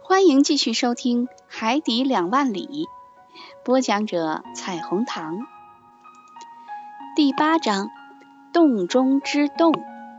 欢迎继续收听《海底两万里》，播讲者彩虹糖。第8章，洞中之洞。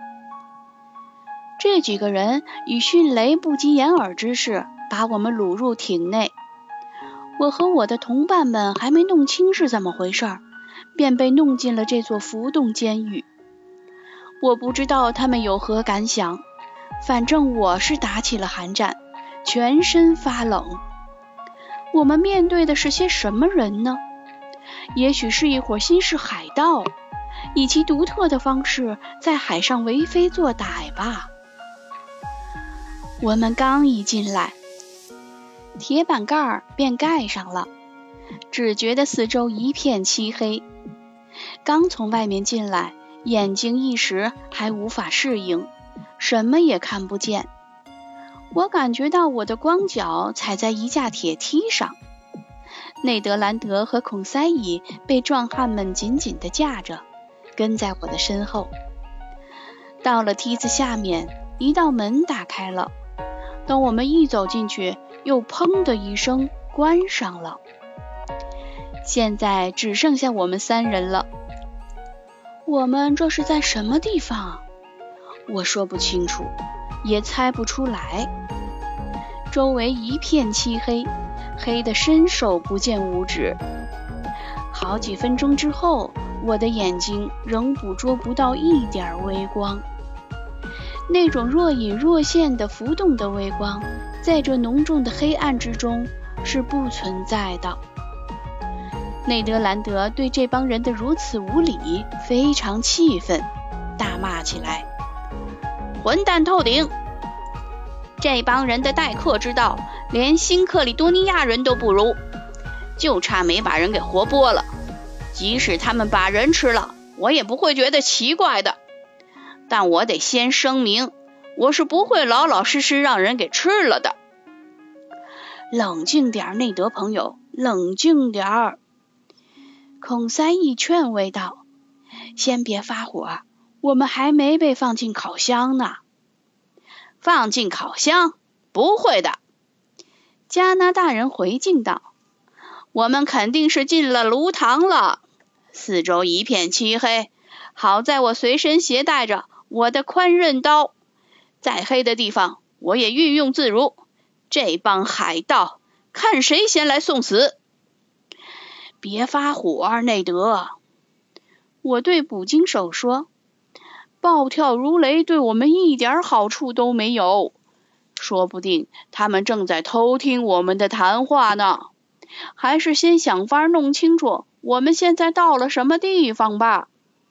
这几个人以迅雷不及掩耳之势把我们掳入艇内。我和我的同伴们还没弄清是怎么回事，便被弄进了这座浮动监狱。我不知道他们有何感想，反正我是打起了寒战，全身发冷。我们面对的是些什么人呢？也许是一伙新式海盗，以其独特的方式在海上为非作歹吧。我们刚一进来，铁板盖便盖上了，只觉得四周一片漆黑。刚从外面进来，眼睛一时还无法适应，什么也看不见。我感觉到我的光脚踩在一架铁梯上，内德兰德和孔塞伊被壮汉们紧紧地架着，跟在我的身后。到了梯子下面，一道门打开了，等我们一走进去，又砰的一声关上了。现在只剩下我们3人了。我们这是在什么地方？我说不清楚，也猜不出来。周围一片漆黑，黑得伸手不见五指。好几分钟之后，我的眼睛仍捕捉不到一点微光。那种若隐若现的浮动的微光，在这浓重的黑暗之中是不存在的。内德兰德对这帮人的如此无礼非常气愤，大骂起来：混蛋透顶！这帮人的待客之道连新克里多尼亚人都不如，就差没把人给活剥了。即使他们把人吃了，我也不会觉得奇怪的。但我得先声明，我是不会老老实实让人给吃了的。冷静点，内德朋友，冷静点儿。孔塞伊劝慰道：先别发火，我们还没被放进烤箱呢。放进烤箱？不会的。加拿大人回敬道：我们肯定是进了炉膛了。四周一片漆黑，好在我随身携带着我的宽刃刀，再黑的地方我也运用自如。这帮海盗，看谁先来送死。别发火，内德。我对捕鲸手说，暴跳如雷对我们一点好处都没有，说不定他们正在偷听我们的谈话呢。还是先想法弄清楚我们现在到了什么地方吧。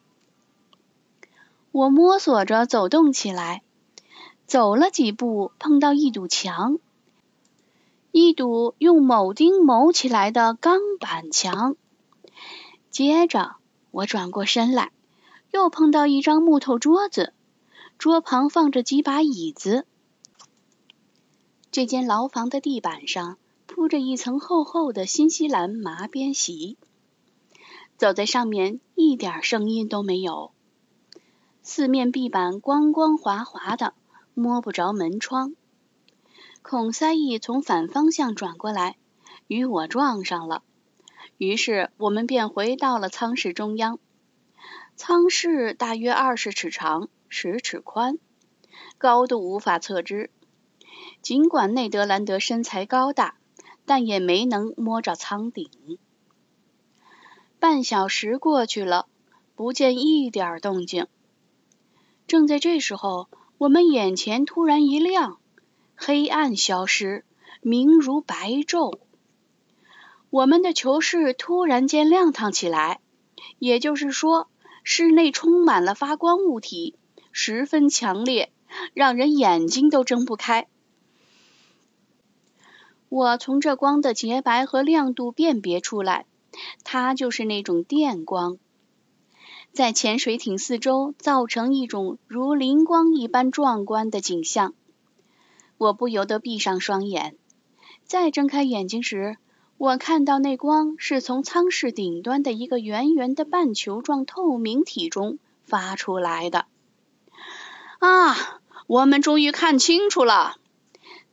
我摸索着走动起来，走了几步，碰到一堵墙，一堵用铆钉铆起来的钢板墙。接着我转过身来，又碰到一张木头桌子，桌旁放着几把椅子。这间牢房的地板上铺着一层厚厚的新西兰麻边席，走在上面一点声音都没有。四面壁板光光滑滑的，摸不着门窗。孔塞伊从反方向转过来，与我撞上了。于是我们便回到了舱室中央。舱室大约20尺长，10尺宽，高度无法测知。尽管内德兰德身材高大，但也没能摸着舱顶。半小时过去了，不见一点动静。正在这时候，我们眼前突然一亮，黑暗消失，明如白昼。我们的囚室突然间亮堂起来，也就是说，室内充满了发光物体，十分强烈，让人眼睛都睁不开。我从这光的洁白和亮度辨别出来，它就是那种电光，在潜水艇四周造成一种如灵光一般壮观的景象。我不由得闭上双眼，再睁开眼睛时，我看到那光是从舱室顶端的一个圆圆的半球状透明体中发出来的。啊，我们终于看清楚了！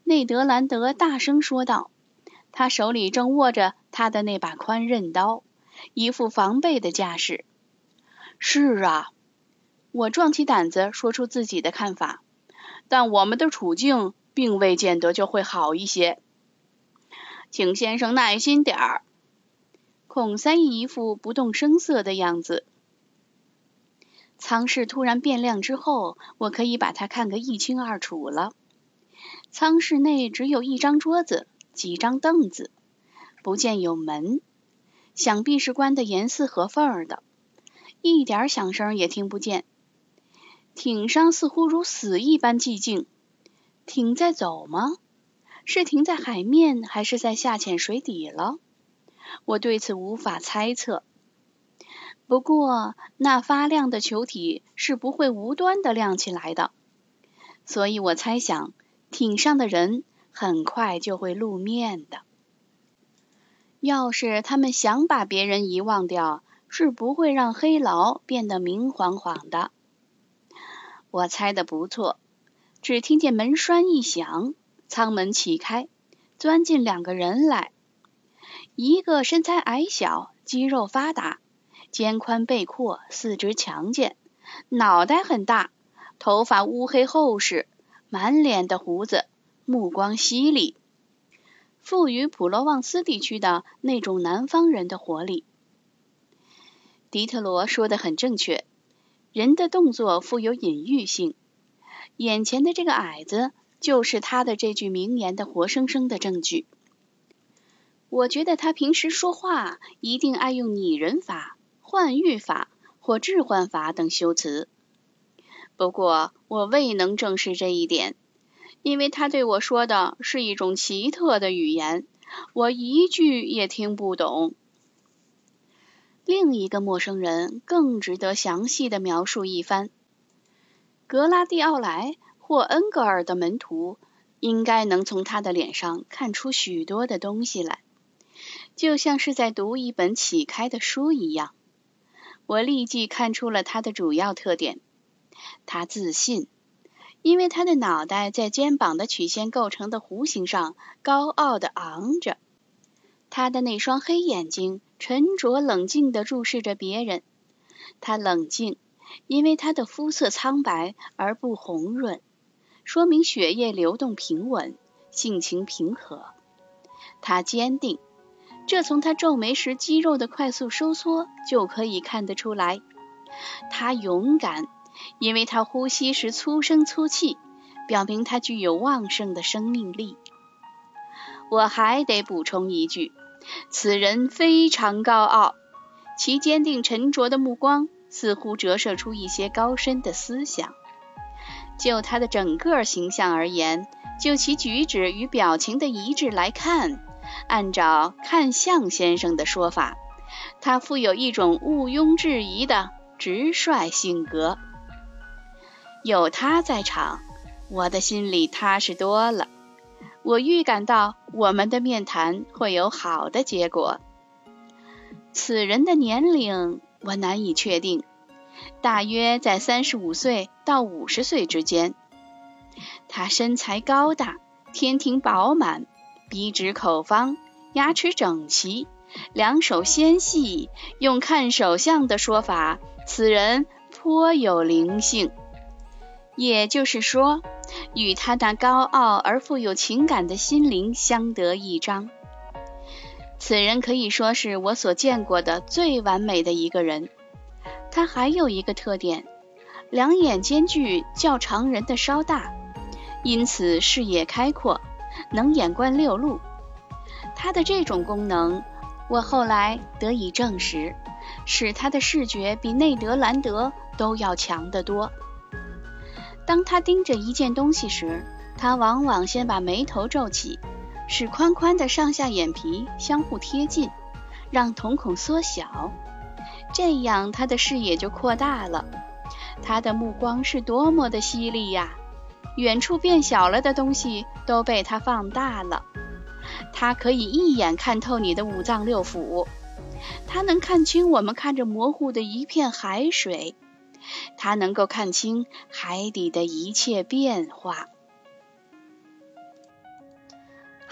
内德兰德大声说道，他手里正握着他的那把宽刃刀，一副防备的架势。是啊，我壮起胆子说出自己的看法，但我们的处境并未见得就会好一些。请先生耐心点儿。孔三一一副不动声色的样子。舱室突然变亮之后，我可以把它看个一清二楚了。舱室内只有一张桌子，几张凳子，不见有门，想必是关得严丝合缝的，一点响声也听不见。艇上似乎如死一般寂静。艇在走吗？是停在海面，还是在下潜水底了？我对此无法猜测。不过那发亮的球体是不会无端地亮起来的，所以我猜想艇上的人很快就会露面的。要是他们想把别人遗忘掉，是不会让黑牢变得明晃晃的。我猜得不错，只听见门栓一响，舱门启开，钻进2个人来。一个身材矮小，肌肉发达，肩宽背阔，四肢强健，脑袋很大，头发乌黑厚实，满脸的胡子，目光犀利，富于普罗旺斯地区的那种南方人的活力。狄特罗说得很正确，人的动作富有隐喻性，眼前的这个矮子就是他的这句名言的活生生的证据。我觉得他平时说话一定爱用拟人法、换喻法或置换法等修辞。不过我未能证实这一点，因为他对我说的是一种奇特的语言，我一句也听不懂。另一个陌生人更值得详细的描述一番。格拉蒂奥莱或恩格尔的门徒应该能从他的脸上看出许多的东西来，就像是在读一本启开的书一样。我立即看出了他的主要特点。他自信，因为他的脑袋在肩膀的曲线构成的弧形上高傲地昂着。他的那双黑眼睛沉着冷静地注视着别人。他冷静，因为他的肤色苍白而不红润，说明血液流动平稳，性情平和。他坚定，这从他皱眉时肌肉的快速收缩就可以看得出来。他勇敢，因为他呼吸时粗声粗气，表明他具有旺盛的生命力。我还得补充一句，此人非常高傲，其坚定沉着的目光似乎折射出一些高深的思想。就他的整个形象而言，就其举止与表情的一致来看，按照看相先生的说法，他富有一种毋庸置疑的直率性格。有他在场，我的心里踏实多了。我预感到我们的面谈会有好的结果。此人的年龄我难以确定，大约在35岁到50岁之间。他身材高大，天庭饱满，鼻直口方，牙齿整齐，两手纤细，用看手相的说法，此人颇有灵性。也就是说，与他那高傲而富有情感的心灵相得益彰。此人可以说是我所见过的最完美的一个人。他还有一个特点，两眼间距较常人的稍大，因此视野开阔，能眼观六路。他的这种功能，我后来得以证实，使他的视觉比内德兰德都要强得多。当他盯着一件东西时，他往往先把眉头皱起，使宽宽的上下眼皮相互贴近，让瞳孔缩小，这样他的视野就扩大了。他的目光是多么的犀利呀！远处变小了的东西都被他放大了。他可以一眼看透你的五脏六腑，他能看清我们看着模糊的一片海水，他能够看清海底的一切变化。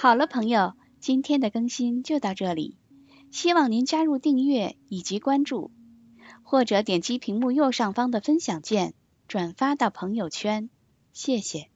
好了，朋友，今天的更新就到这里，希望您加入订阅以及关注，或者点击屏幕右上方的分享键，转发到朋友圈，谢谢。